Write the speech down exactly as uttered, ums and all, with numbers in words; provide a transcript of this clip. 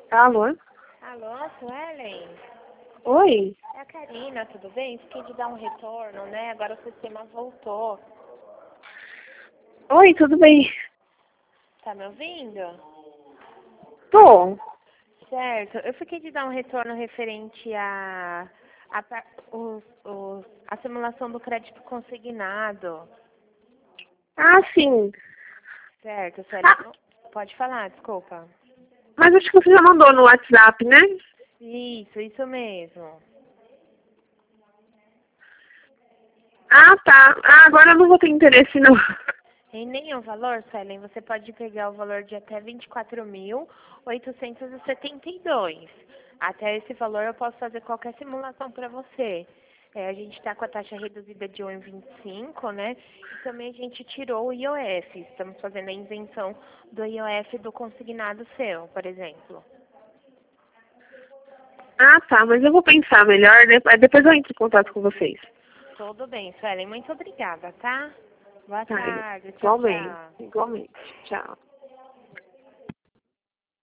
Alô? Alô, Suelen? Oi? É a Karina, tudo bem? Fiquei de dar um retorno, né? Agora o sistema voltou. Oi, tudo bem? Tá me ouvindo? Tô. Certo. Eu fiquei de dar um retorno referente a, a, pa- os, os, a simulação do crédito consignado. Ah, sim. Certo, Ah, Suelen. Pode falar, desculpa. mas acho que você já mandou no WhatsApp, né? Isso, isso mesmo. Ah, tá. Ah, agora eu não vou ter interesse, não. Em nenhum valor, Suelen, você pode pegar o valor de até vinte e quatro mil, oitocentos e setenta e dois. Até esse valor eu posso fazer qualquer simulação para você. É, a gente está com a taxa reduzida de um vírgula vinte e cinco, né? E também a gente tirou o I O F. Estamos fazendo a isenção do I O F do consignado seu, por exemplo. Ah, tá. Mas eu vou pensar melhor, né? Aí depois eu entro em contato com vocês. Tudo bem, Suelen. Muito obrigada, tá? Boa Tá, tarde. Tchau, igualmente. tchau. Igualmente. Tchau.